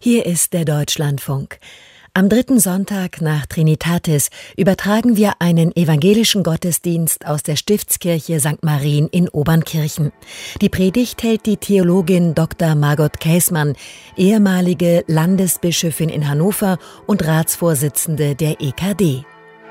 Hier ist der Deutschlandfunk. Am 3. Sonntag nach Trinitatis übertragen wir einen evangelischen Gottesdienst aus der Stiftskirche St. Marien in Obernkirchen. Die Predigt hält die Theologin Dr. Margot Käßmann, ehemalige Landesbischöfin in Hannover und Ratsvorsitzende der EKD.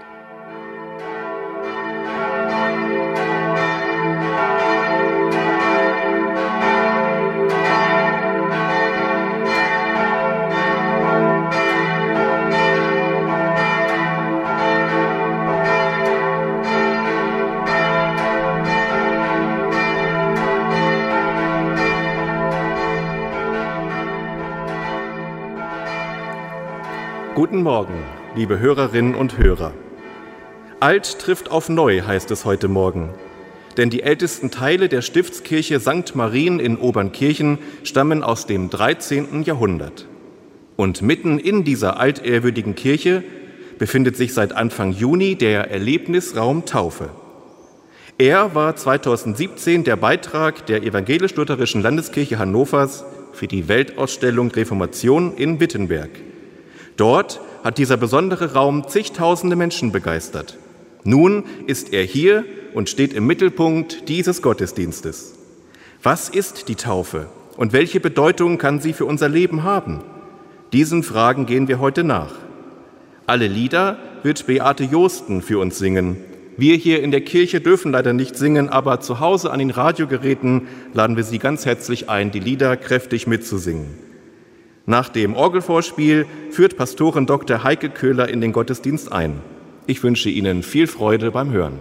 Guten Morgen, liebe Hörerinnen und Hörer. Alt trifft auf neu, heißt es heute Morgen. Denn die ältesten Teile der Stiftskirche St. Marien in Obernkirchen stammen aus dem 13. Jahrhundert. Und mitten in dieser altehrwürdigen Kirche befindet sich seit Anfang Juni der Erlebnisraum Taufe. Er war 2017 der Beitrag der Evangelisch-Lutherischen Landeskirche Hannovers für die Weltausstellung Reformation in Wittenberg. Dort hat dieser besondere Raum zigtausende Menschen begeistert. Nun ist er hier und steht im Mittelpunkt dieses Gottesdienstes. Was ist die Taufe und welche Bedeutung kann sie für unser Leben haben? Diesen Fragen gehen wir heute nach. Alle Lieder wird Beate Josten für uns singen. Wir hier in der Kirche dürfen leider nicht singen, aber zu Hause an den Radiogeräten laden wir Sie ganz herzlich ein, die Lieder kräftig mitzusingen. Nach dem Orgelvorspiel führt Pastorin Dr. Heike Köhler in den Gottesdienst ein. Ich wünsche Ihnen viel Freude beim Hören.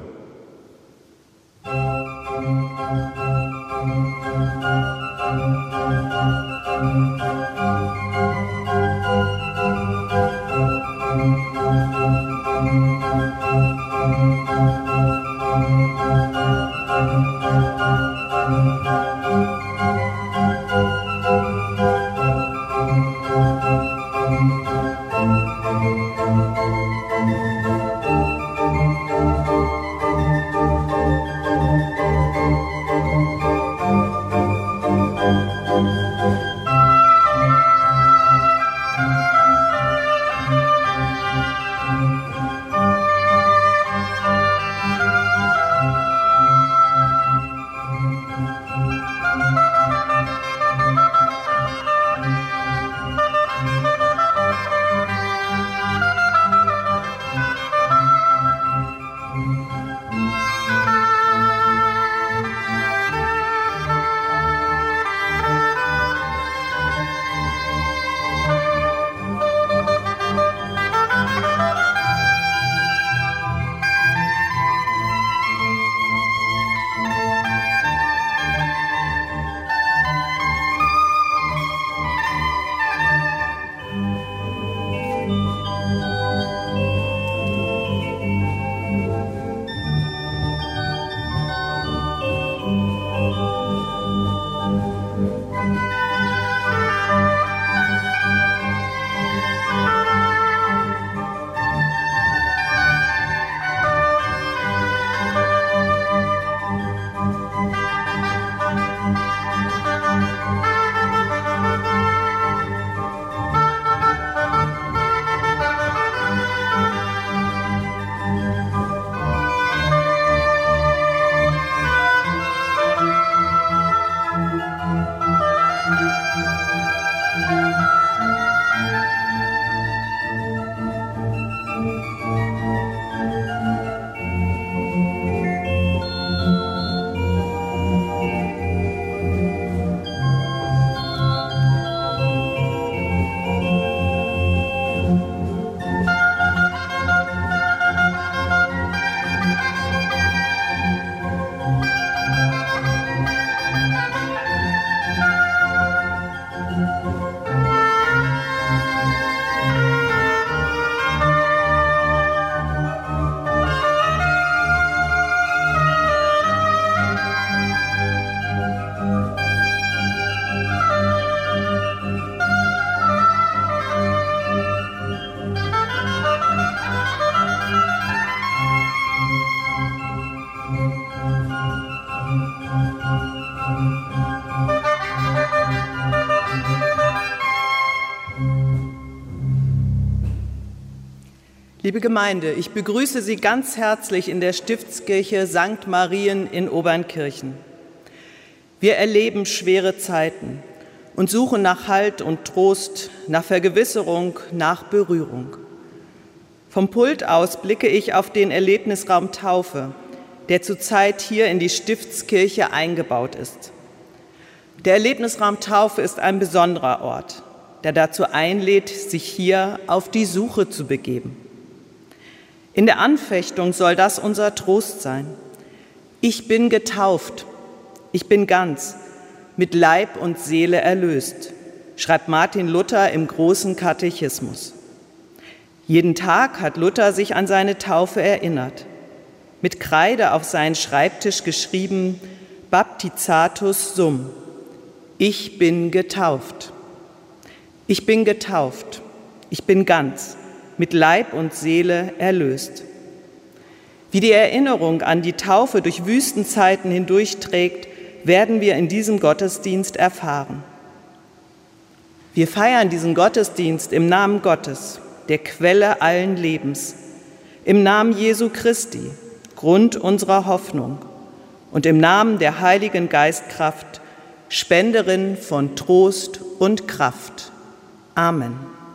Liebe Gemeinde, ich begrüße Sie ganz herzlich in der Stiftskirche St. Marien in Obernkirchen. Wir erleben schwere Zeiten und suchen nach Halt und Trost, nach Vergewisserung, nach Berührung. Vom Pult aus blicke ich auf den Erlebnisraum Taufe, der zurzeit hier in die Stiftskirche eingebaut ist. Der Erlebnisraum Taufe ist ein besonderer Ort, der dazu einlädt, sich hier auf die Suche zu begeben. In der Anfechtung soll das unser Trost sein. Ich bin getauft, ich bin ganz, mit Leib und Seele erlöst, schreibt Martin Luther im Großen Katechismus. Jeden Tag hat Luther sich an seine Taufe erinnert, mit Kreide auf seinen Schreibtisch geschrieben, Baptizatus sum, ich bin getauft. Ich bin getauft, ich bin ganz, mit Leib und Seele erlöst. Wie die Erinnerung an die Taufe durch Wüstenzeiten hindurchträgt, werden wir in diesem Gottesdienst erfahren. Wir feiern diesen Gottesdienst im Namen Gottes, der Quelle allen Lebens, im Namen Jesu Christi, Grund unserer Hoffnung, und im Namen der Heiligen Geistkraft, Spenderin von Trost und Kraft. Amen.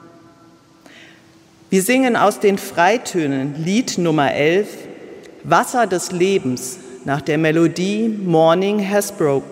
Wir singen aus den Freitönen Lied Nummer 11, Wasser des Lebens, nach der Melodie Morning Has Broke.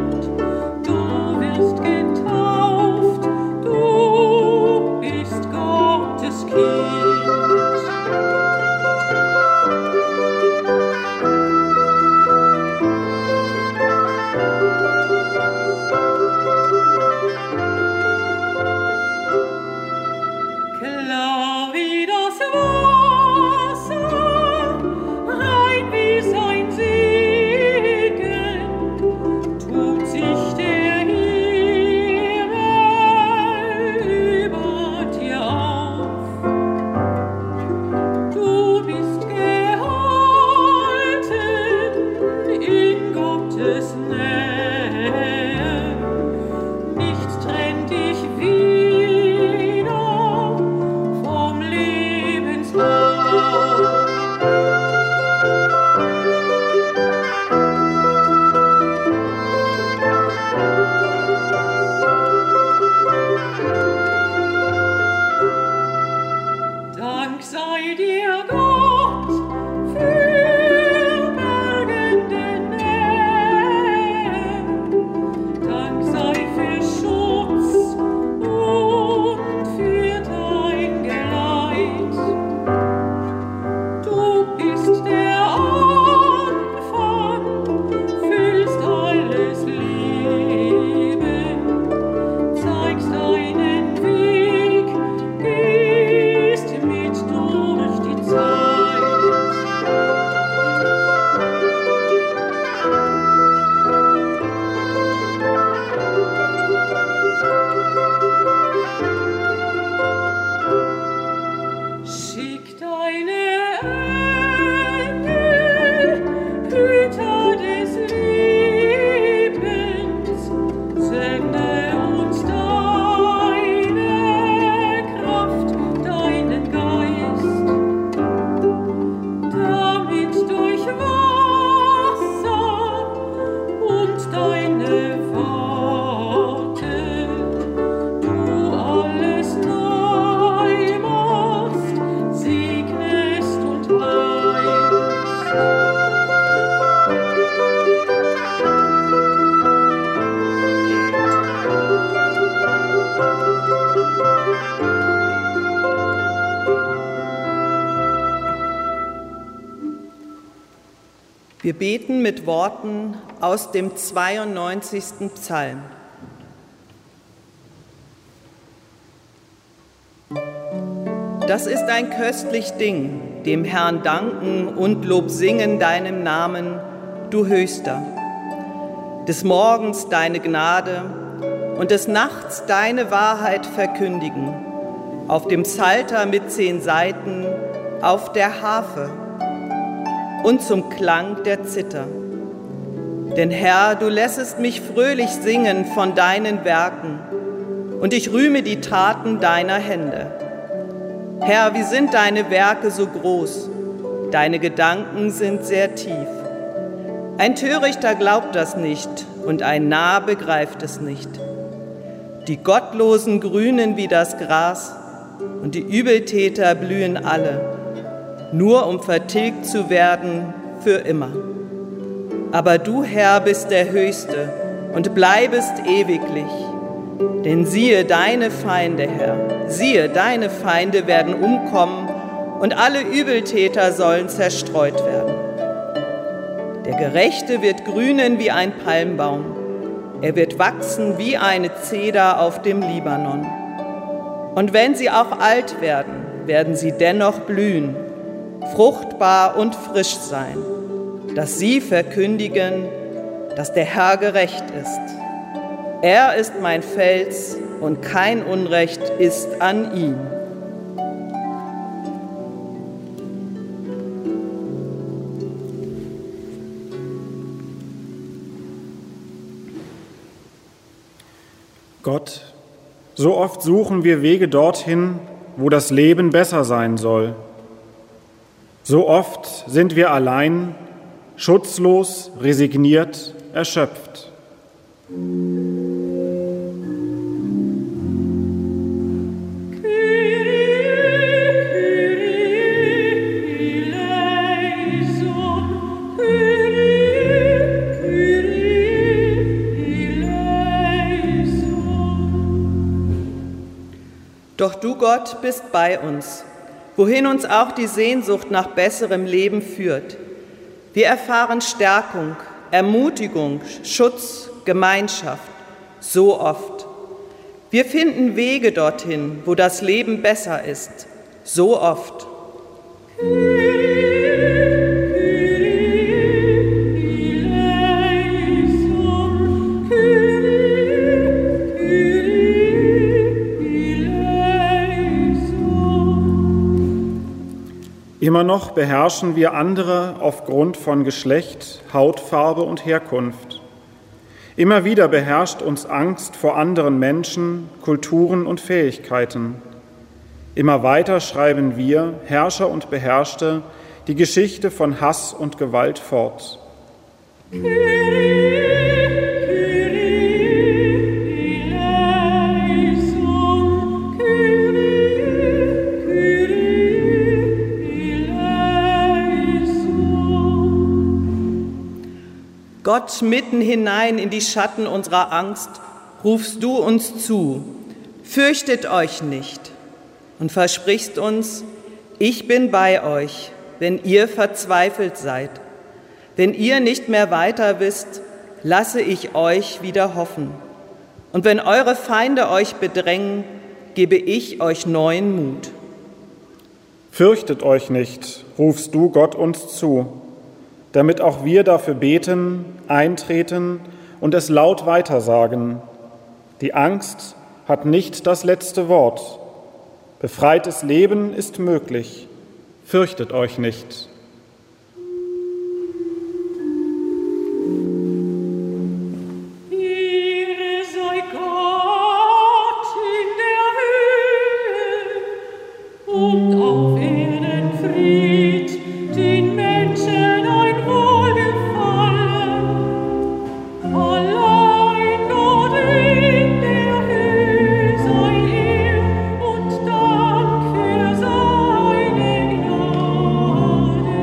Du bist Gott. Wir beten mit Worten aus dem 92. Psalm. Das ist ein köstlich Ding, dem Herrn danken und Lob singen deinem Namen, du Höchster. Des Morgens deine Gnade und des Nachts deine Wahrheit verkündigen, auf dem Psalter mit 10 Saiten, auf der Harfe und zum Klang der Zither. Denn Herr, du lässest mich fröhlich singen von deinen Werken, und ich rühme die Taten deiner Hände. Herr, wie sind deine Werke so groß, deine Gedanken sind sehr tief. Ein Törichter glaubt das nicht und ein Narr begreift es nicht. Die Gottlosen grünen wie das Gras und die Übeltäter blühen alle, nur um vertilgt zu werden für immer. Aber du, Herr, bist der Höchste und bleibest ewiglich. Denn siehe deine Feinde, Herr, siehe, deine Feinde werden umkommen und alle Übeltäter sollen zerstreut werden. Der Gerechte wird grünen wie ein Palmbaum, er wird wachsen wie eine Zeder auf dem Libanon. Und wenn sie auch alt werden, werden sie dennoch blühen, fruchtbar und frisch sein, dass sie verkündigen, dass der Herr gerecht ist. Er ist mein Fels und kein Unrecht ist an ihm. Gott, so oft suchen wir Wege dorthin, wo das Leben besser sein soll. So oft sind wir allein, schutzlos, resigniert, erschöpft. Doch du, Gott, bist bei uns, wohin uns auch die Sehnsucht nach besserem Leben führt. Wir erfahren Stärkung, Ermutigung, Schutz, Gemeinschaft, so oft. Wir finden Wege dorthin, wo das Leben besser ist, so oft. Immer noch beherrschen wir andere aufgrund von Geschlecht, Hautfarbe und Herkunft. Immer wieder beherrscht uns Angst vor anderen Menschen, Kulturen und Fähigkeiten. Immer weiter schreiben wir, Herrscher und Beherrschte, die Geschichte von Hass und Gewalt fort. Gott, mitten hinein in die Schatten unserer Angst, rufst du uns zu, fürchtet euch nicht und versprichst uns, ich bin bei euch, wenn ihr verzweifelt seid. Wenn ihr nicht mehr weiter wisst, lasse ich euch wieder hoffen. Und wenn eure Feinde euch bedrängen, gebe ich euch neuen Mut. Fürchtet euch nicht, rufst du Gott uns zu, damit auch wir dafür beten, eintreten und es laut weitersagen. Die Angst hat nicht das letzte Wort. Befreites Leben ist möglich. Fürchtet euch nicht. Und Dank für seine Gnade.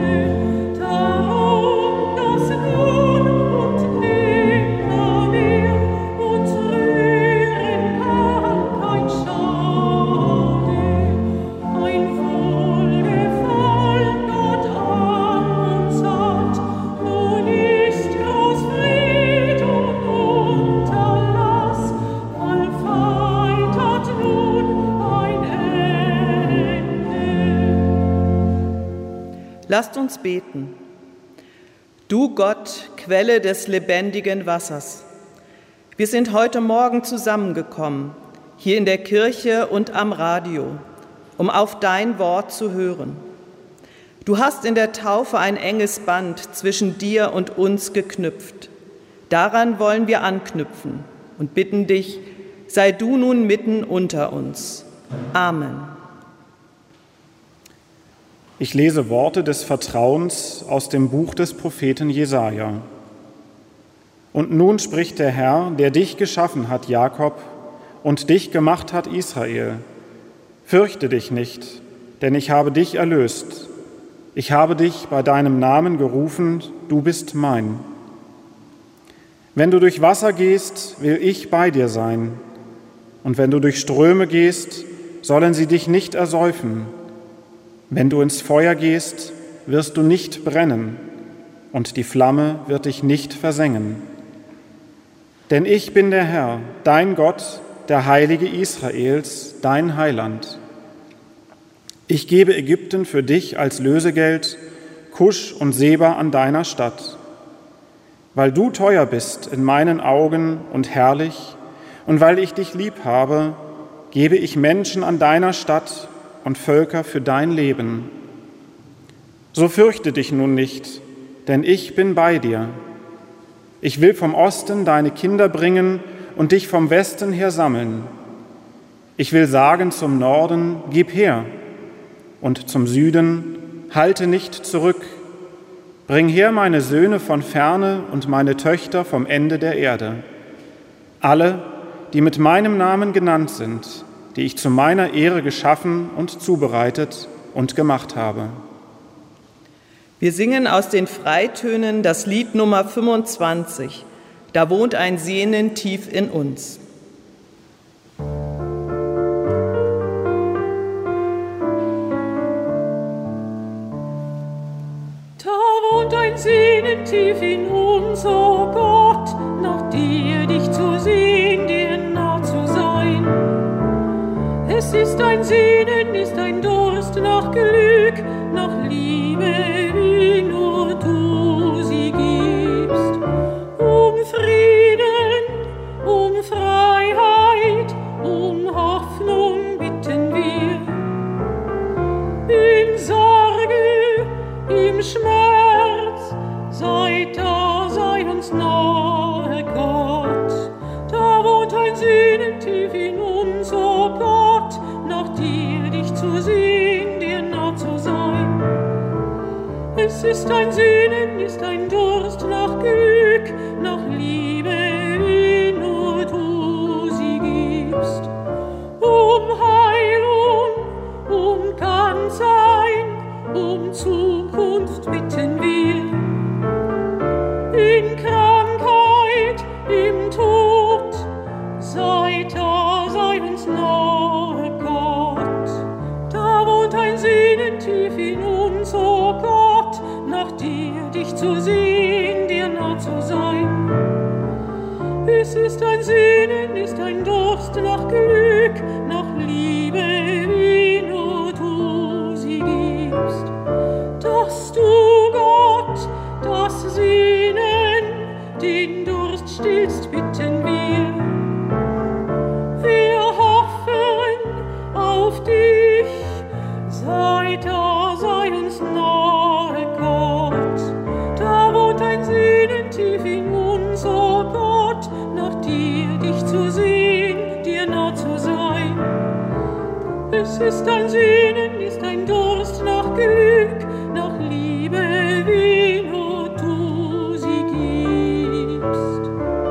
Lasst uns beten. Du Gott, Quelle des lebendigen Wassers, wir sind heute Morgen zusammengekommen, hier in der Kirche und am Radio, um auf dein Wort zu hören. Du hast in der Taufe ein enges Band zwischen dir und uns geknüpft. Daran wollen wir anknüpfen und bitten dich, sei du nun mitten unter uns. Amen. Ich lese Worte des Vertrauens aus dem Buch des Propheten Jesaja. Und nun spricht der Herr, der dich geschaffen hat, Jakob, und dich gemacht hat, Israel. Fürchte dich nicht, denn ich habe dich erlöst. Ich habe dich bei deinem Namen gerufen, du bist mein. Wenn du durch Wasser gehst, will ich bei dir sein. Und wenn du durch Ströme gehst, sollen sie dich nicht ersäufen. Wenn du ins Feuer gehst, wirst du nicht brennen, und die Flamme wird dich nicht versengen. Denn ich bin der Herr, dein Gott, der Heilige Israels, dein Heiland. Ich gebe Ägypten für dich als Lösegeld, Kusch und Seba an deiner Stadt. Weil du teuer bist in meinen Augen und herrlich, und weil ich dich lieb habe, gebe ich Menschen an deiner Stadt und Völker für dein Leben. So fürchte dich nun nicht, denn ich bin bei dir. Ich will vom Osten deine Kinder bringen und dich vom Westen her sammeln. Ich will sagen zum Norden, gib her, und zum Süden, halte nicht zurück. Bring her meine Söhne von ferne und meine Töchter vom Ende der Erde. Alle, die mit meinem Namen genannt sind, die ich zu meiner Ehre geschaffen und zubereitet und gemacht habe. Wir singen aus den Freitönen das Lied Nummer 25. Da wohnt ein Sehnen tief in uns. Ein Sehnen tief in uns, o Gott, nach dir dich zu sehen, dir nah zu sein. Es ist ein Sehnen, ist ein Durst nach Glück, nach Liebe, wie nur du sie gibst. Um Frieden, um Freiheit, um Hoffnung bitten wir. In Sorge, im Schmerz, sei da, sei uns nahe, Gott. Da wohnt ein Sehnen tief in uns, o Gott, nach dir dich zu sehen, dir nah zu sein. Es ist ein Sehnen, ist ein Durst nach Glück, nach Liebe, wie nur du sie gibst. Um Heilung, um Ganzsein, um Zukunft bitten wir. In Krankheit, im Tod, sei da, sei uns nahe, Gott. Da wohnt ein Sehnen tief in uns, o Gott, nach dir dich zu sehen, dir nah zu sein. Es ist ein Sehnen, ist ein Durst nach Glück, nach Liebe, wie nur du sie gibst. Dass du, Gott, das Sehnen, den Durst stillst, bitten wir. Wir hoffen auf dich, sei da, sei uns nahe, Gott. Da wohnt ein Sehnen tief in uns, o Gott, nach dir dich zu sehen, dir nah zu sein. Es ist ein Sehnen, ist ein Durst nach Glück, nach Liebe, wie nur du sie gibst.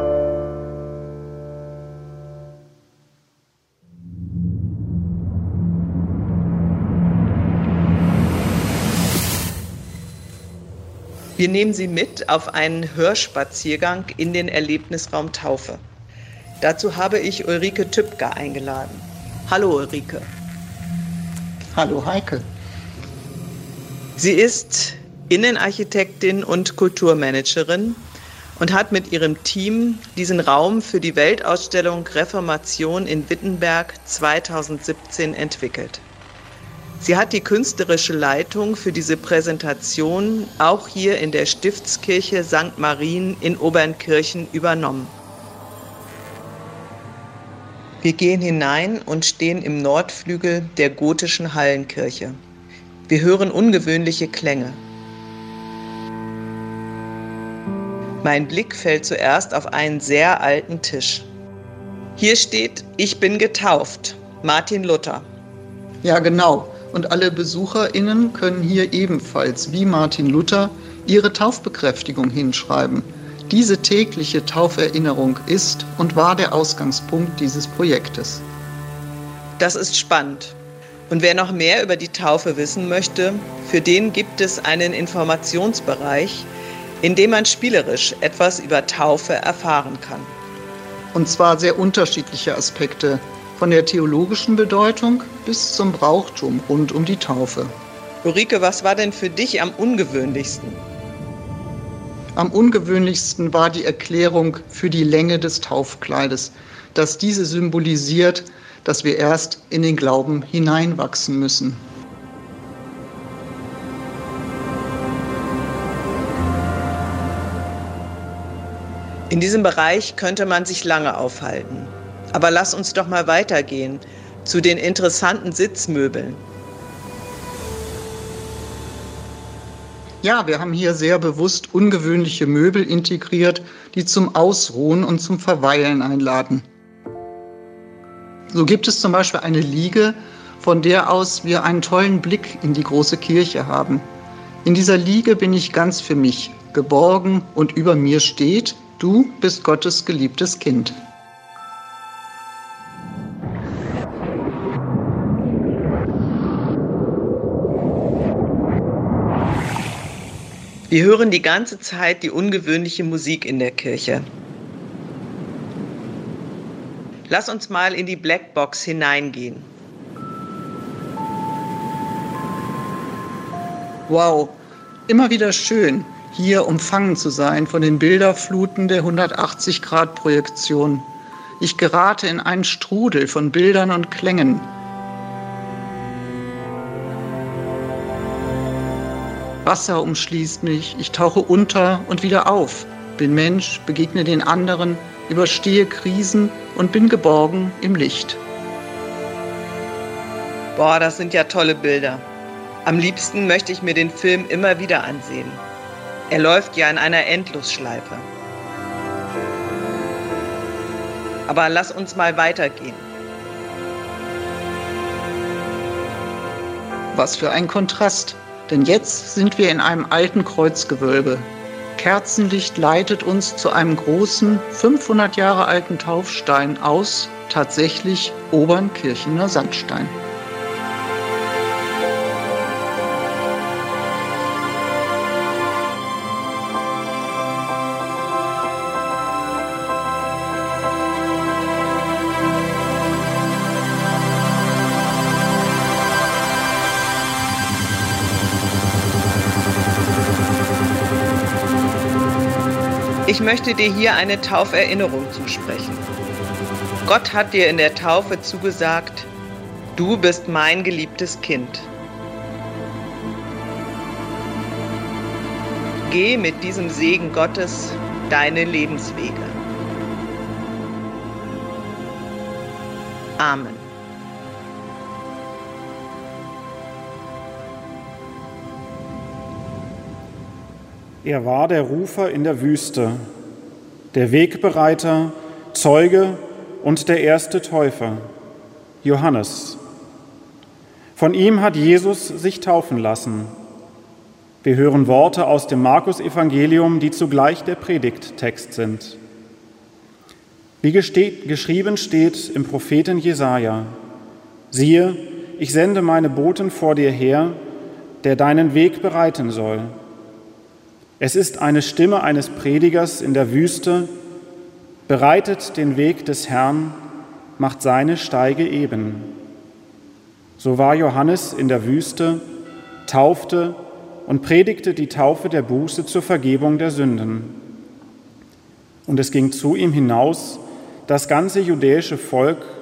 Wir nehmen Sie mit auf einen Hörspaziergang in den Erlebnisraum Taufe. Dazu habe ich Ulrike Tübker eingeladen. Hallo Ulrike. Hallo Heike. Sie ist Innenarchitektin und Kulturmanagerin und hat mit ihrem Team diesen Raum für die Weltausstellung Reformation in Wittenberg 2017 entwickelt. Sie hat die künstlerische Leitung für diese Präsentation auch hier in der Stiftskirche St. Marien in Obernkirchen übernommen. Wir gehen hinein und stehen im Nordflügel der gotischen Hallenkirche. Wir hören ungewöhnliche Klänge. Mein Blick fällt zuerst auf einen sehr alten Tisch. Hier steht: Ich bin getauft, Martin Luther. Ja, genau. Und alle BesucherInnen können hier ebenfalls, wie Martin Luther, ihre Taufbekräftigung hinschreiben. Diese tägliche Tauferinnerung ist und war der Ausgangspunkt dieses Projektes. Das ist spannend. Und wer noch mehr über die Taufe wissen möchte, für den gibt es einen Informationsbereich, in dem man spielerisch etwas über Taufe erfahren kann. Und zwar sehr unterschiedliche Aspekte, von der theologischen Bedeutung bis zum Brauchtum rund um die Taufe. Ulrike, was war denn für dich am ungewöhnlichsten? Am ungewöhnlichsten war die Erklärung für die Länge des Taufkleides, dass diese symbolisiert, dass wir erst in den Glauben hineinwachsen müssen. In diesem Bereich könnte man sich lange aufhalten. Aber lass uns doch mal weitergehen zu den interessanten Sitzmöbeln. Ja, wir haben hier sehr bewusst ungewöhnliche Möbel integriert, die zum Ausruhen und zum Verweilen einladen. So gibt es zum Beispiel eine Liege, von der aus wir einen tollen Blick in die große Kirche haben. In dieser Liege bin ich ganz für mich, geborgen, und über mir steht: Du bist Gottes geliebtes Kind. Wir hören die ganze Zeit die ungewöhnliche Musik in der Kirche. Lass uns mal in die Blackbox hineingehen. Wow, immer wieder schön, hier umfangen zu sein von den Bilderfluten der 180-Grad-Projektion. Ich gerate in einen Strudel von Bildern und Klängen. Wasser umschließt mich, ich tauche unter und wieder auf, bin Mensch, begegne den anderen, überstehe Krisen und bin geborgen im Licht. Boah, das sind ja tolle Bilder. Am liebsten möchte ich mir den Film immer wieder ansehen. Er läuft ja in einer Endlosschleife. Aber lass uns mal weitergehen. Was für ein Kontrast, denn jetzt sind wir in einem alten Kreuzgewölbe. Kerzenlicht leitet uns zu einem großen, 500 Jahre alten Taufstein aus, tatsächlich Obernkirchener Sandstein. Ich möchte dir hier eine Tauferinnerung zusprechen. Gott hat dir in der Taufe zugesagt: Du bist mein geliebtes Kind. Geh mit diesem Segen Gottes deine Lebenswege. Amen. Er war der Rufer in der Wüste, der Wegbereiter, Zeuge und der erste Täufer, Johannes. Von ihm hat Jesus sich taufen lassen. Wir hören Worte aus dem Markus-Evangelium, die zugleich der Predigttext sind. Wie geschrieben steht im Propheten Jesaja: Siehe, ich sende meine Boten vor dir her, der deinen Weg bereiten soll. Es ist eine Stimme eines Predigers in der Wüste: Bereitet den Weg des Herrn, macht seine Steige eben. So war Johannes in der Wüste, taufte und predigte die Taufe der Buße zur Vergebung der Sünden. Und es ging zu ihm hinaus das ganze judäische Volk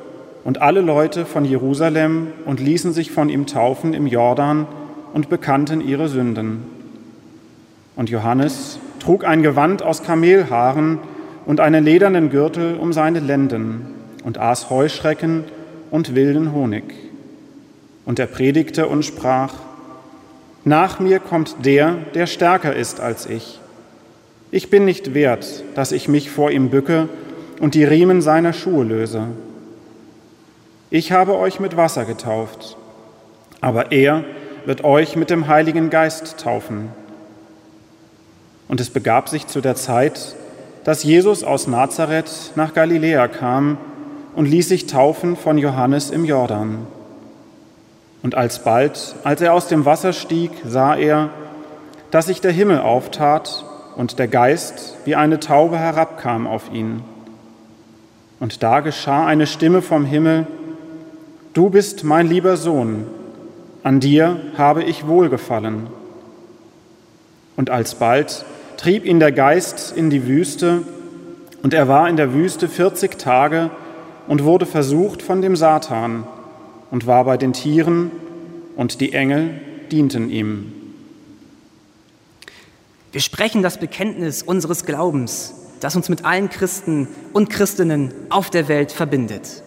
und alle Leute von Jerusalem und ließen sich von ihm taufen im Jordan und bekannten ihre Sünden. Und Johannes trug ein Gewand aus Kamelhaaren und einen ledernen Gürtel um seine Lenden und aß Heuschrecken und wilden Honig. Und er predigte und sprach: Nach mir kommt der, der stärker ist als ich. Ich bin nicht wert, dass ich mich vor ihm bücke und die Riemen seiner Schuhe löse. Ich habe euch mit Wasser getauft, aber er wird euch mit dem Heiligen Geist taufen. Und es begab sich zu der Zeit, dass Jesus aus Nazareth nach Galiläa kam und ließ sich taufen von Johannes im Jordan. Und alsbald, als er aus dem Wasser stieg, sah er, dass sich der Himmel auftat und der Geist wie eine Taube herabkam auf ihn. Und da geschah eine Stimme vom Himmel: Du bist mein lieber Sohn, an dir habe ich wohlgefallen. Und alsbald trieb ihn der Geist in die Wüste, und er war in der Wüste 40 Tage und wurde versucht von dem Satan und war bei den Tieren, und die Engel dienten ihm. Wir sprechen das Bekenntnis unseres Glaubens, das uns mit allen Christen und Christinnen auf der Welt verbindet.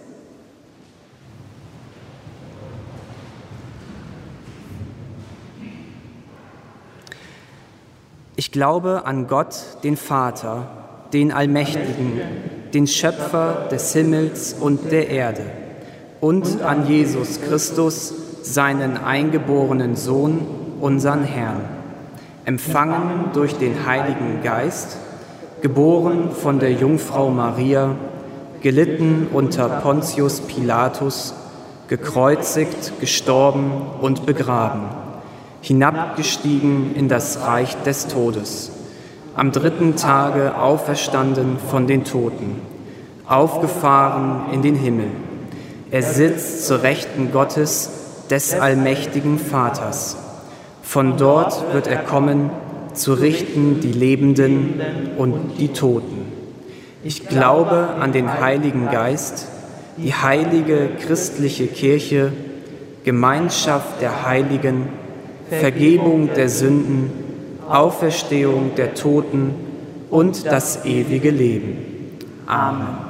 Ich glaube an Gott, den Vater, den Allmächtigen, den Schöpfer des Himmels und der Erde, und an Jesus Christus, seinen eingeborenen Sohn, unseren Herrn, empfangen durch den Heiligen Geist, geboren von der Jungfrau Maria, gelitten unter Pontius Pilatus, gekreuzigt, gestorben und begraben, hinabgestiegen in das Reich des Todes, am 3. Tage auferstanden von den Toten, aufgefahren in den Himmel. Er sitzt zur Rechten Gottes, des allmächtigen Vaters. Von dort wird er kommen, zu richten die Lebenden und die Toten. Ich glaube an den Heiligen Geist, die heilige christliche Kirche, Gemeinschaft der Heiligen, Vergebung der Sünden, Auferstehung der Toten und das ewige Leben. Amen.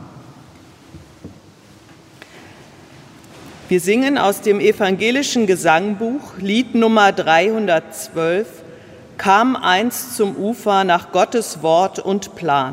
Wir singen aus dem evangelischen Gesangbuch, Lied Nummer 312, Kam einst zum Ufer nach Gottes Wort und Plan.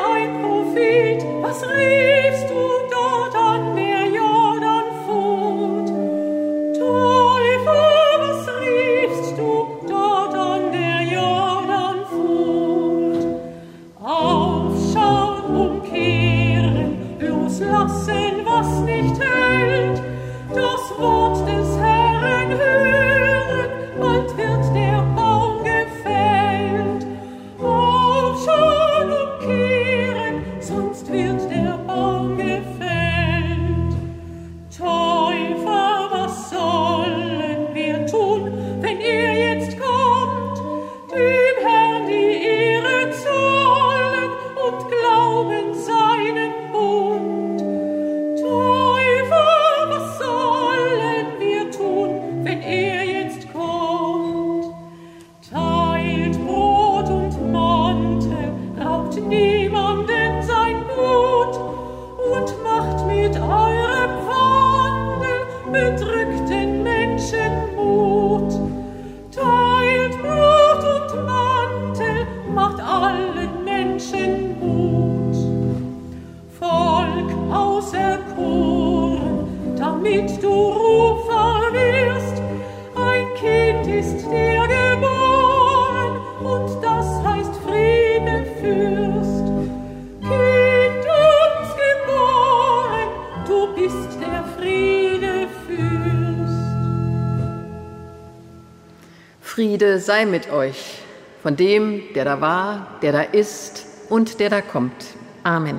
Was riefst du dort an der Jordanfurt? damit du Rufer wirst. Ein Kind ist dir geboren, und das heißt Friedefürst. Kind uns geboren, du bist der Friedefürst. Friede sei mit euch, von dem, der da war, der da ist und der da kommt. Amen.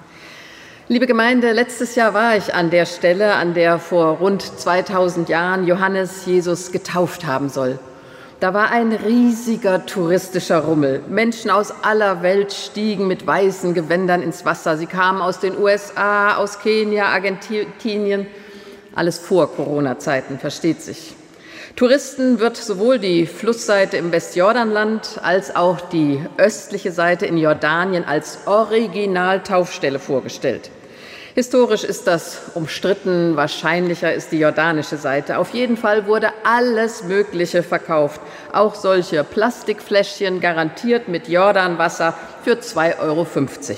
Liebe Gemeinde, letztes Jahr war ich an der Stelle, an der vor rund 2000 Jahren Johannes Jesus getauft haben soll. Da war ein riesiger touristischer Rummel. Menschen aus aller Welt stiegen mit weißen Gewändern ins Wasser. Sie kamen aus den USA, aus Kenia, Argentinien. Alles vor Corona-Zeiten, versteht sich. Touristen wird sowohl die Flussseite im Westjordanland als auch die östliche Seite in Jordanien als Original-Taufstelle vorgestellt. Historisch ist das umstritten, wahrscheinlicher ist die jordanische Seite. Auf jeden Fall wurde alles Mögliche verkauft, auch solche Plastikfläschchen, garantiert mit Jordanwasser für 2,50 €.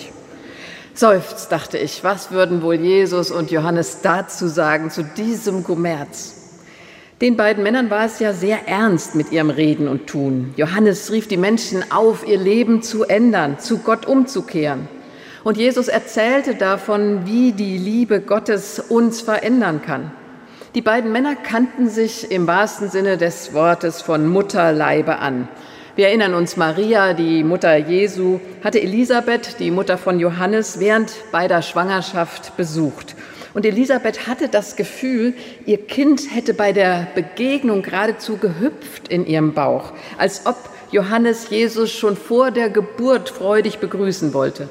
Seufzt, dachte ich, was würden wohl Jesus und Johannes dazu sagen, zu diesem Kommerz? Den beiden Männern war es ja sehr ernst mit ihrem Reden und Tun. Johannes rief die Menschen auf, ihr Leben zu ändern, zu Gott umzukehren. Und Jesus erzählte davon, wie die Liebe Gottes uns verändern kann. Die beiden Männer kannten sich im wahrsten Sinne des Wortes von Mutterleibe an. Wir erinnern uns, Maria, die Mutter Jesu, hatte Elisabeth, die Mutter von Johannes, während beider Schwangerschaft besucht. Und Elisabeth hatte das Gefühl, ihr Kind hätte bei der Begegnung geradezu gehüpft in ihrem Bauch, als ob Johannes Jesus schon vor der Geburt freudig begrüßen wollte.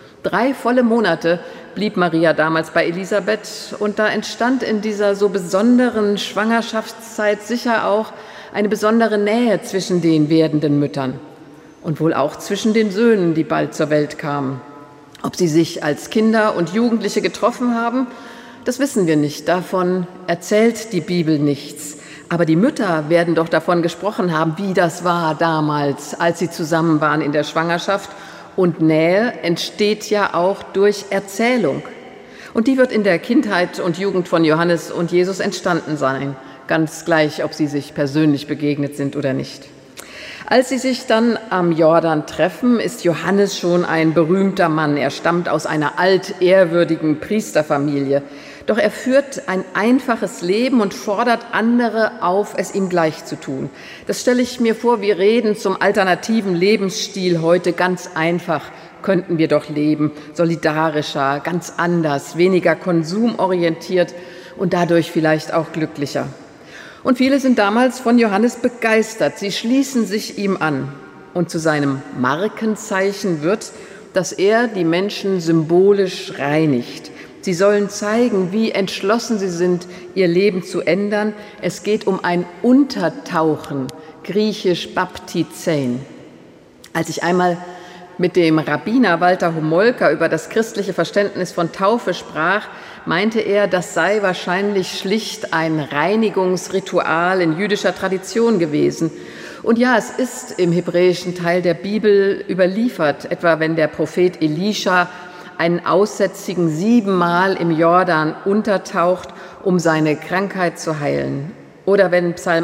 3 volle Monate blieb Maria damals bei Elisabeth, und da entstand in dieser so besonderen Schwangerschaftszeit sicher auch eine besondere Nähe zwischen den werdenden Müttern und wohl auch zwischen den Söhnen, die bald zur Welt kamen. Ob sie sich als Kinder und Jugendliche getroffen haben, das wissen wir nicht. Davon erzählt die Bibel nichts. Aber die Mütter werden doch davon gesprochen haben, wie das war damals, als sie zusammen waren in der Schwangerschaft. Und Nähe entsteht ja auch durch Erzählung. Und die wird in der Kindheit und Jugend von Johannes und Jesus entstanden sein, ganz gleich, ob sie sich persönlich begegnet sind oder nicht. Als sie sich dann am Jordan treffen, ist Johannes schon ein berühmter Mann. Er stammt aus einer altehrwürdigen Priesterfamilie. Doch er führt ein einfaches Leben und fordert andere auf, es ihm gleich zu tun. Das stelle ich mir vor, wir reden zum alternativen Lebensstil heute ganz einfach. Könnten wir doch leben, solidarischer, ganz anders, weniger konsumorientiert und dadurch vielleicht auch glücklicher. Und viele sind damals von Johannes begeistert. Sie schließen sich ihm an. Und zu seinem Markenzeichen wird, dass er die Menschen symbolisch reinigt. Sie sollen zeigen, wie entschlossen sie sind, ihr Leben zu ändern. Es geht um ein Untertauchen, griechisch Baptizein. Als ich einmal mit dem Rabbiner Walter Homolka über das christliche Verständnis von Taufe sprach, meinte er, das sei wahrscheinlich schlicht ein Reinigungsritual in jüdischer Tradition gewesen. Und ja, es ist im hebräischen Teil der Bibel überliefert, etwa wenn der Prophet Elisha einen Aussätzigen 7-mal im Jordan untertaucht, um seine Krankheit zu heilen. Oder wenn Psalm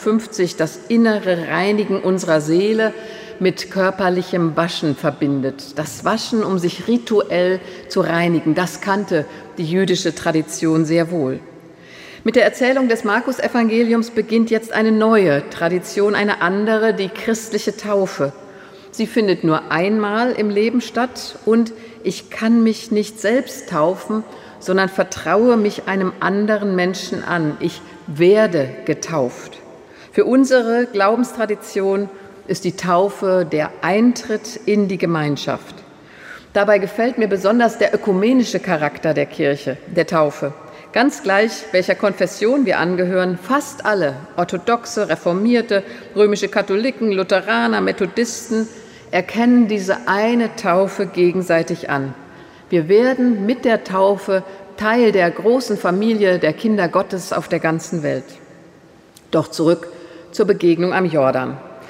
51 das innere Reinigen unserer Seele mit körperlichem Waschen verbindet. Das Waschen, um sich rituell zu reinigen, das kannte die jüdische Tradition sehr wohl. Mit der Erzählung des Markus-Evangeliums beginnt jetzt eine neue Tradition, eine andere, die christliche Taufe. Sie findet nur einmal im Leben statt und ich kann mich nicht selbst taufen, sondern vertraue mich einem anderen Menschen an. Ich werde getauft. Für unsere Glaubenstradition ist die Taufe der Eintritt in die Gemeinschaft. Dabei gefällt mir besonders der ökumenische Charakter der Kirche, der Taufe. Ganz gleich, welcher Konfession wir angehören, fast alle, Orthodoxe, Reformierte, römische Katholiken, Lutheraner, Methodisten, erkennen diese eine Taufe gegenseitig an. Wir werden mit der Taufe Teil der großen Familie der Kinder Gottes auf der ganzen Welt. Doch zurück zur Begegnung am Jordan.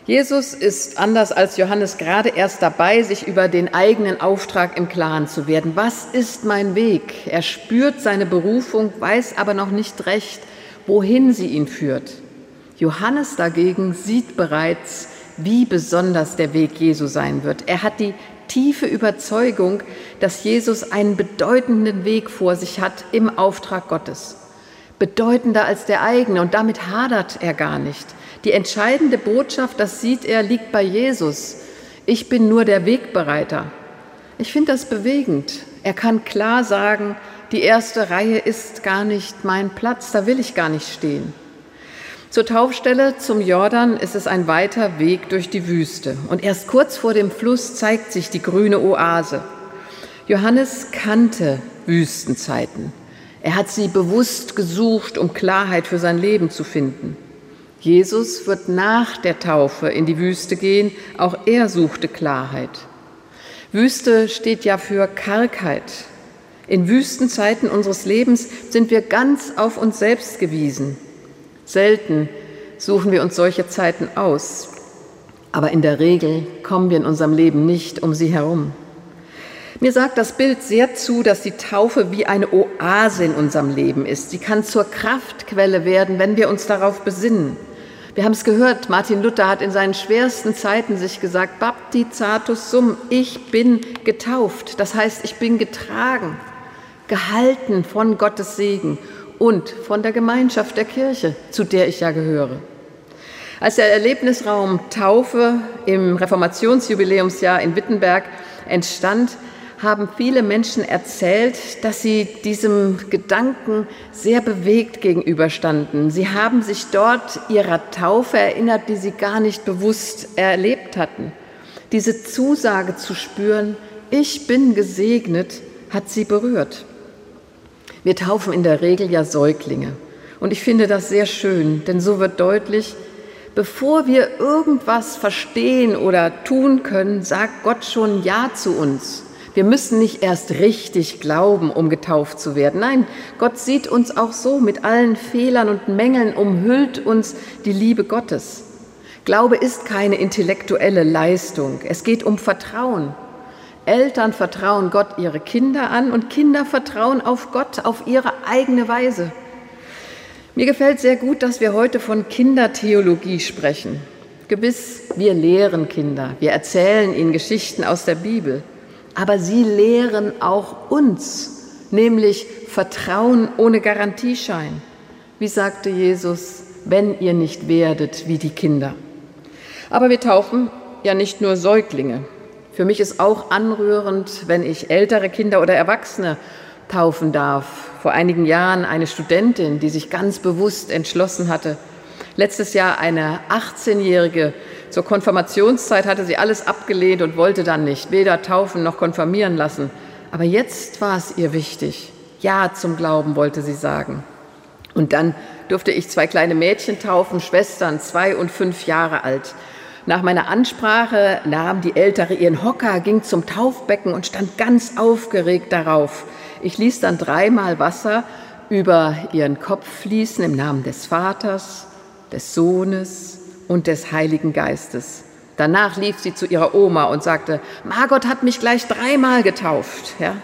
Jesus ist anders als Johannes gerade erst dabei, sich über den eigenen Auftrag im Klaren zu werden. Was ist mein Weg? Er spürt seine Berufung, weiß aber noch nicht recht, wohin sie ihn führt. Johannes dagegen sieht bereits, wie besonders der Weg Jesu sein wird. Er hat die tiefe Überzeugung, dass Jesus einen bedeutenden Weg vor sich hat im Auftrag Gottes. Bedeutender als der eigene, und damit hadert er gar nicht. Die entscheidende Botschaft, das sieht er, liegt bei Jesus. Ich bin nur der Wegbereiter. Ich finde das bewegend. Er kann klar sagen, die erste Reihe ist gar nicht mein Platz, da will ich gar nicht stehen. Zur Taufstelle zum Jordan ist es ein weiter Weg durch die Wüste. Und erst kurz vor dem Fluss zeigt sich die grüne Oase. Johannes kannte Wüstenzeiten. Er hat sie bewusst gesucht, um Klarheit für sein Leben zu finden. Jesus wird nach der Taufe in die Wüste gehen. Auch er suchte Klarheit. Wüste steht ja für Kargheit. In Wüstenzeiten unseres Lebens sind wir ganz auf uns selbst gewiesen. Selten suchen wir uns solche Zeiten aus, aber in der Regel kommen wir in unserem Leben nicht um sie herum. Mir sagt das Bild sehr zu, dass die Taufe wie eine Oase in unserem Leben ist. Sie kann zur Kraftquelle werden, wenn wir uns darauf besinnen. Wir haben es gehört, Martin Luther hat in seinen schwersten Zeiten sich gesagt, Baptizatus sum, ich bin getauft. Das heißt, ich bin getragen, gehalten von Gottes Segen und von der Gemeinschaft der Kirche, zu der ich ja gehöre. Als der Erlebnisraum Taufe im Reformationsjubiläumsjahr in Wittenberg entstand, haben viele Menschen erzählt, dass sie diesem Gedanken sehr bewegt gegenüberstanden. Sie haben sich dort ihrer Taufe erinnert, die sie gar nicht bewusst erlebt hatten. Diese Zusage zu spüren, ich bin gesegnet, hat sie berührt. Wir taufen in der Regel ja Säuglinge. Und ich finde das sehr schön, denn so wird deutlich, bevor wir irgendwas verstehen oder tun können, sagt Gott schon Ja zu uns. Wir müssen nicht erst richtig glauben, um getauft zu werden. Nein, Gott sieht uns auch so, mit allen Fehlern und Mängeln umhüllt uns die Liebe Gottes. Glaube ist keine intellektuelle Leistung, es geht um Vertrauen. Eltern vertrauen Gott ihre Kinder an und Kinder vertrauen auf Gott auf ihre eigene Weise. Mir gefällt sehr gut, dass wir heute von Kindertheologie sprechen. Gewiss, wir lehren Kinder, wir erzählen ihnen Geschichten aus der Bibel. Aber sie lehren auch uns, nämlich Vertrauen ohne Garantieschein. Wie sagte Jesus, wenn ihr nicht werdet wie die Kinder. Aber wir taufen ja nicht nur Säuglinge. Für mich ist auch anrührend, wenn ich ältere Kinder oder Erwachsene taufen darf. Vor einigen Jahren eine Studentin, die sich ganz bewusst entschlossen hatte. Letztes Jahr eine 18-Jährige. Zur Konfirmationszeit hatte sie alles abgelehnt und wollte dann nicht, weder taufen noch konfirmieren lassen. Aber jetzt war es ihr wichtig. Ja zum Glauben wollte sie sagen. Und dann durfte ich 2 kleine Mädchen taufen, Schwestern, 2 und 5 Jahre alt. Nach meiner Ansprache nahm die Ältere ihren Hocker, ging zum Taufbecken und stand ganz aufgeregt darauf. Ich ließ dann 3-mal Wasser über ihren Kopf fließen im Namen des Vaters, des Sohnes und des Heiligen Geistes. Danach lief sie zu ihrer Oma und sagte, Margot hat mich gleich 3-mal getauft. Ja?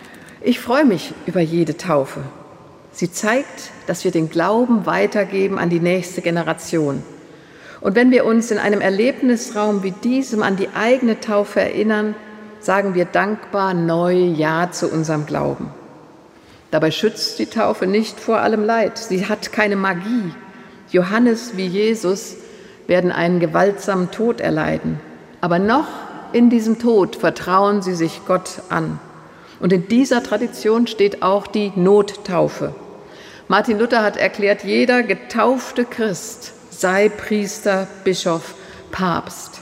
Ich freue mich über jede Taufe. Sie zeigt, dass wir den Glauben weitergeben an die nächste Generation. Und wenn wir uns in einem Erlebnisraum wie diesem an die eigene Taufe erinnern, sagen wir dankbar neu Ja zu unserem Glauben. Dabei schützt die Taufe nicht vor allem Leid. Sie hat keine Magie. Johannes wie Jesus werden einen gewaltsamen Tod erleiden. Aber noch in diesem Tod vertrauen sie sich Gott an. Und in dieser Tradition steht auch die Nottaufe. Martin Luther hat erklärt, jeder getaufte Christ sei Priester, Bischof, Papst.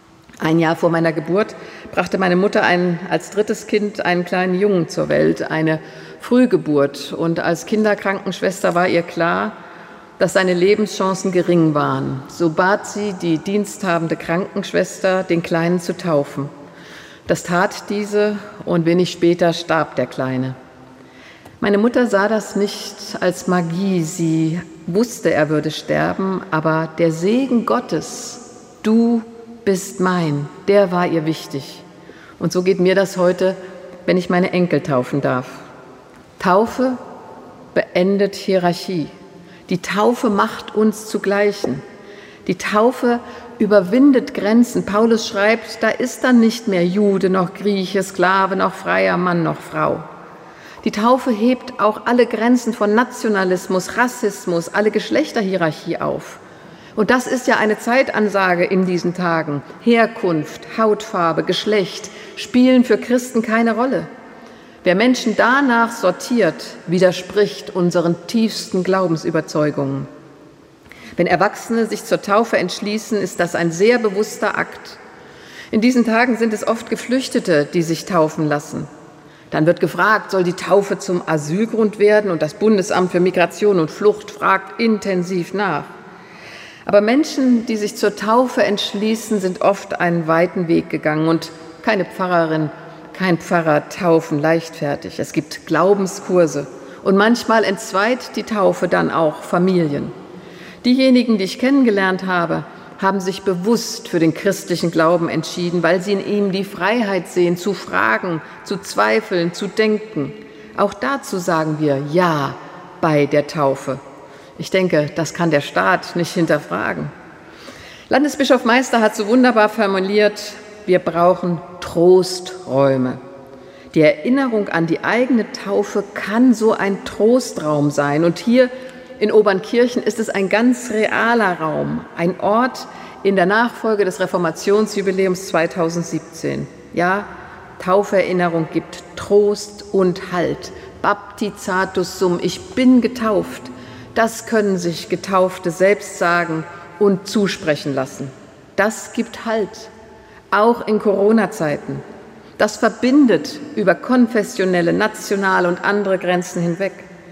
Ein Jahr vor meiner Geburt brachte meine Mutter als 3. Kind einen kleinen Jungen zur Welt, eine Frühgeburt. Und als Kinderkrankenschwester war ihr klar, dass seine Lebenschancen gering waren. So bat sie die diensthabende Krankenschwester, den Kleinen zu taufen. Das tat diese und wenig später starb der Kleine. Meine Mutter sah das nicht als Magie. Sie wusste, er würde sterben, aber der Segen Gottes Du bist mein, der war ihr wichtig. Und so geht mir das heute, wenn ich meine Enkel taufen darf. Taufe beendet Hierarchie. Die Taufe macht uns zu Gleichen. Die Taufe überwindet Grenzen. Paulus schreibt, da ist dann nicht mehr Jude noch Grieche, Sklave noch Freier, Mann noch Frau. Die Taufe hebt auch alle Grenzen von Nationalismus, Rassismus, alle Geschlechterhierarchie auf. Und das ist ja eine Zeitansage in diesen Tagen. Herkunft, Hautfarbe, Geschlecht spielen für Christen keine Rolle. Wer Menschen danach sortiert, widerspricht unseren tiefsten Glaubensüberzeugungen. Wenn Erwachsene sich zur Taufe entschließen, ist das ein sehr bewusster Akt. In diesen Tagen sind es oft Geflüchtete, die sich taufen lassen. Dann wird gefragt, soll die Taufe zum Asylgrund werden? Und das Bundesamt für Migration und Flucht fragt intensiv nach. Aber Menschen, die sich zur Taufe entschließen, sind oft einen weiten Weg gegangen und keine Pfarrerin, kein Pfarrer taufen leichtfertig. Es gibt Glaubenskurse und manchmal entzweit die Taufe dann auch Familien. Diejenigen, die ich kennengelernt habe, haben sich bewusst für den christlichen Glauben entschieden, weil sie in ihm die Freiheit sehen, zu fragen, zu zweifeln, zu denken. Auch dazu sagen wir Ja bei der Taufe. Ich denke, das kann der Staat nicht hinterfragen. Landesbischof Meister hat so wunderbar formuliert, wir brauchen Trosträume. Die Erinnerung an die eigene Taufe kann so ein Trostraum sein. Und hier in Obernkirchen ist es ein ganz realer Raum, ein Ort in der Nachfolge des Reformationsjubiläums 2017. Ja, Tauferinnerung gibt Trost und Halt. Baptizatus sum, ich bin getauft. Das können sich Getaufte selbst sagen und zusprechen lassen. Das gibt Halt, auch in Corona-Zeiten. Das verbindet über konfessionelle, nationale und andere Grenzen hinweg.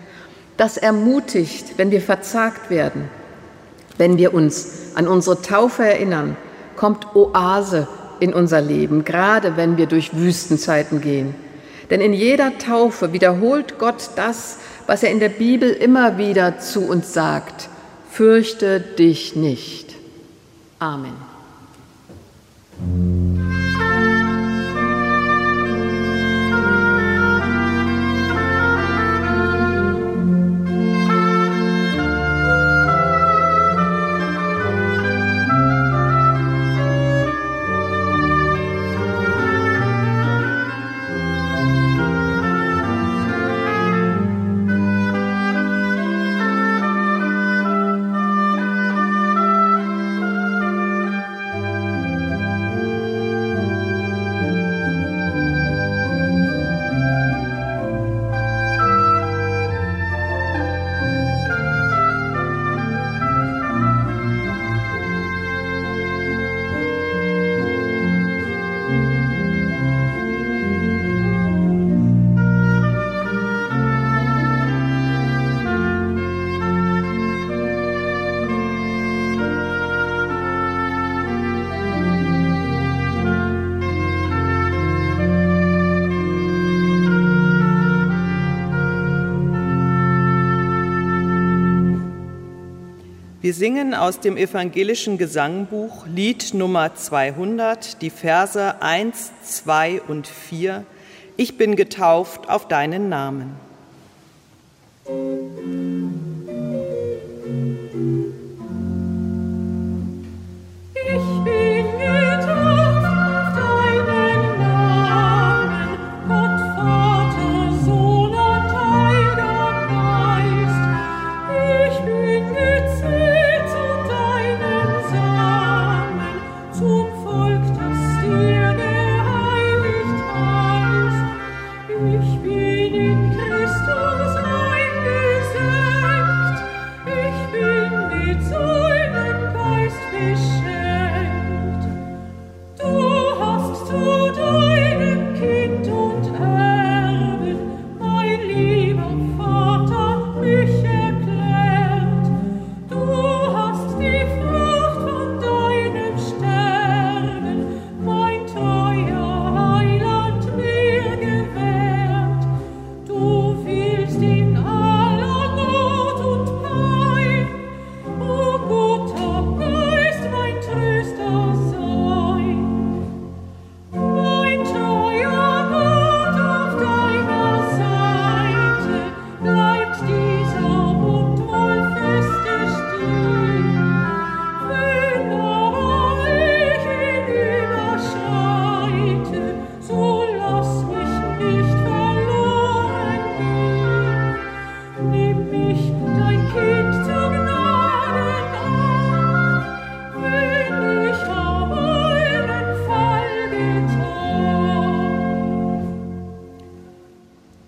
Das ermutigt, wenn wir verzagt werden. Wenn wir uns an unsere Taufe erinnern, kommt Oase in unser Leben, gerade wenn wir durch Wüstenzeiten gehen. Denn in jeder Taufe wiederholt Gott das, was er in der Bibel immer wieder zu uns sagt: Fürchte dich nicht. Amen. Wir singen aus dem evangelischen Gesangbuch Lied Nummer 200, die Verse 1, 2 und 4. Ich bin getauft auf deinen Namen. Ich bin in Christus eingesetzt.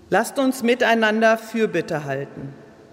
Lasst uns miteinander Fürbitte halten.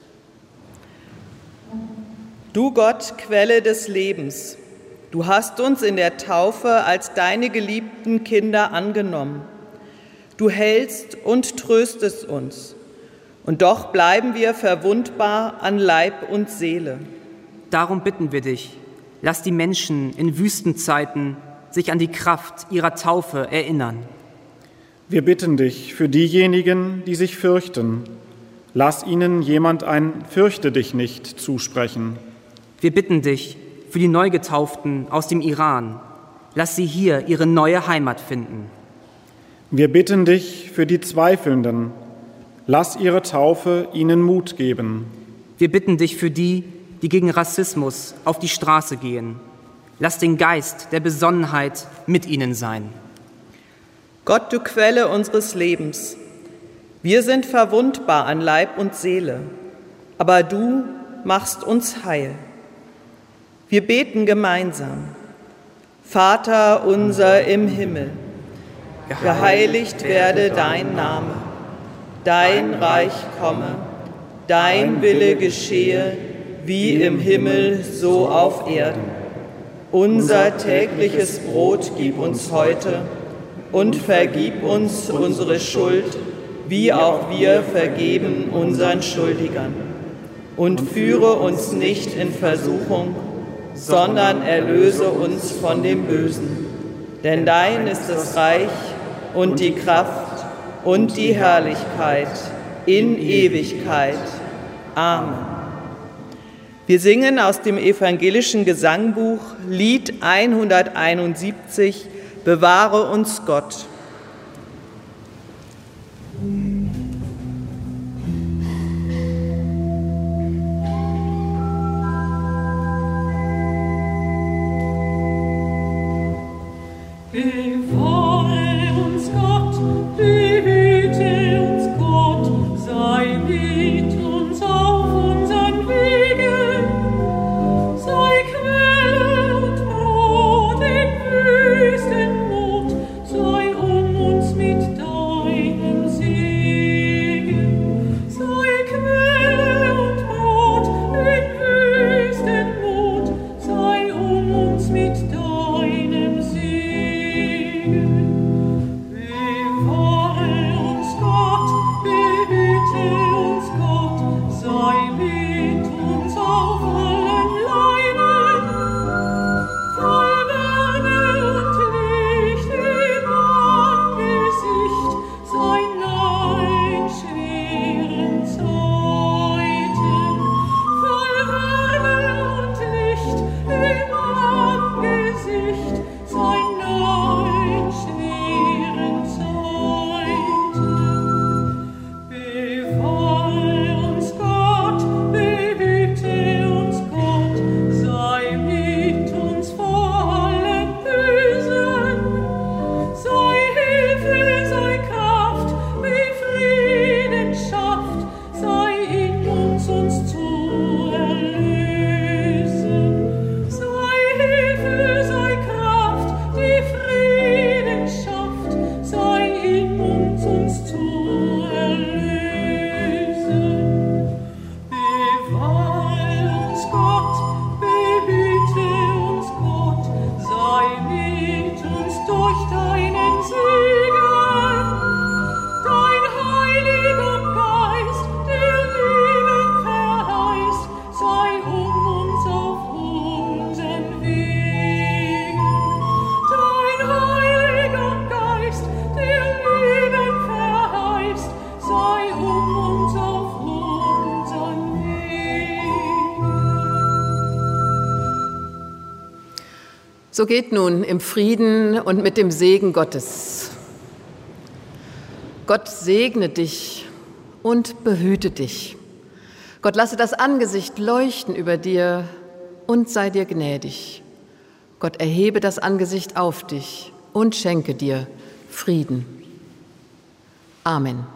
Du Gott, Quelle des Lebens, du hast uns in der Taufe als deine geliebten Kinder angenommen. Du hältst und tröstest uns, und doch bleiben wir verwundbar an Leib und Seele. Darum bitten wir dich, lass die Menschen in Wüstenzeiten sich an die Kraft ihrer Taufe erinnern. Wir bitten dich für diejenigen, die sich fürchten. Lass ihnen jemand ein Fürchte dich nicht zusprechen. Wir bitten dich für die Neugetauften aus dem Iran. Lass sie hier ihre neue Heimat finden. Wir bitten dich für die Zweifelnden. Lass ihre Taufe ihnen Mut geben. Wir bitten dich für die, die gegen Rassismus auf die Straße gehen. Lass den Geist der Besonnenheit mit ihnen sein. Gott, du Quelle unseres Lebens, wir sind verwundbar an Leib und Seele, aber du machst uns heil. Wir beten gemeinsam. Vater unser im Himmel, geheiligt werde dein Name, dein Reich komme, dein Wille geschehe, wie im Himmel, so auf Erden. Unser tägliches Brot gib uns heute und vergib uns unsere Schuld, wie auch wir vergeben unseren Schuldigern. Und führe uns nicht in Versuchung, sondern erlöse uns von dem Bösen. Denn dein ist das Reich und die Kraft und die Herrlichkeit in Ewigkeit. Amen. Wir singen aus dem evangelischen Gesangbuch Lied 171, Bewahre uns Gott. Bewahre uns Gott, behüte uns Gott, sei mit uns auf unseren Wegen, sei Quelle und Brot in Wüstennot, sei uns mit deinem Segen, sei Quelle und Brot in Wüstennot, sei uns mit deinem Segen. Bewahre uns Gott, behüte uns Gott, sei mit uns auf allen Leinen, voll Wärme und Licht im Angesicht, sei nah in schweren Zeiten, voll Wärme und Licht im Angesicht, sei nah in schweren Zeiten. Bewahre uns Gott, behüte uns Gott, sei mit uns vor allem Bösen, sei Hilfe, sei Kraft, wie Frieden schafft, sei in uns zu erlösen. Sei Hilfe, sei Kraft, die Frieden schafft, sei in uns zu erlösen. Bewahre uns Gott, behüte uns Gott, sei mit uns durch deinen Segen. Dein Heiliger Geist, der Leben verheißt, sei uns auf unseren Wegen. Dein Heiliger Geist, der Leben verheißt, sei uns auf unseren Wegen. So geht nun im Frieden und mit dem Segen Gottes. Gott segne dich und behüte dich. Gott lasse das Angesicht leuchten über dir und sei dir gnädig. Gott erhebe das Angesicht auf dich und schenke dir Frieden. Amen.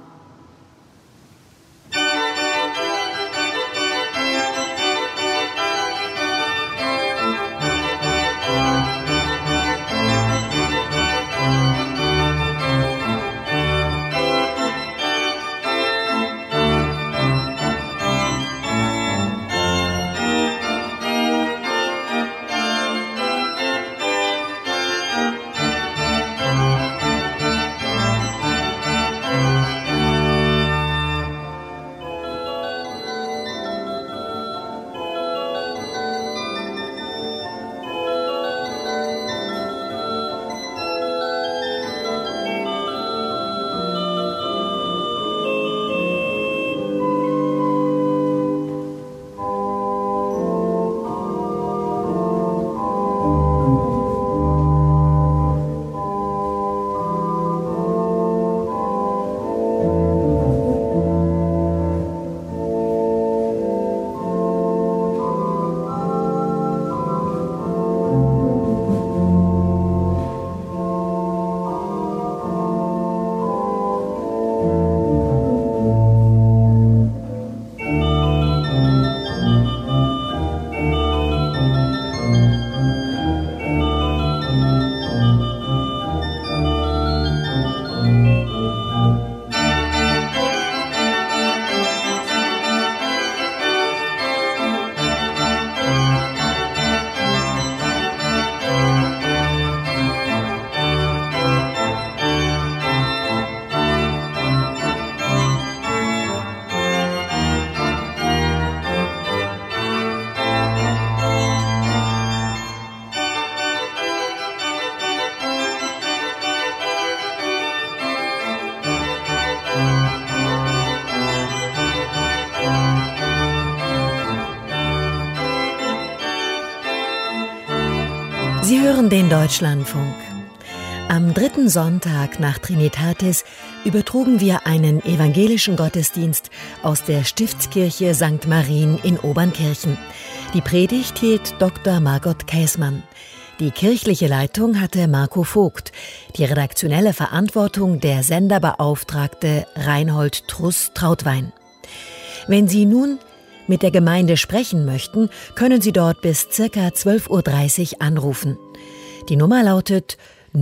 Sie hören den Deutschlandfunk. Am 3. Sonntag nach Trinitatis übertrugen wir einen evangelischen Gottesdienst aus der Stiftskirche St. Marien in Obernkirchen. Die Predigt hielt Dr. Margot Käßmann. Die kirchliche Leitung hatte Marco Vogt, die redaktionelle Verantwortung der Senderbeauftragte Reinhold Truss-Trautwein. Wenn Sie nun mit der Gemeinde sprechen möchten, können Sie dort bis ca. 12.30 Uhr anrufen. Die Nummer lautet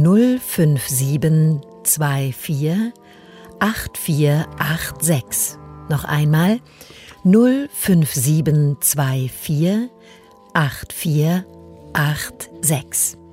05724 8486. Noch einmal 05724 8486.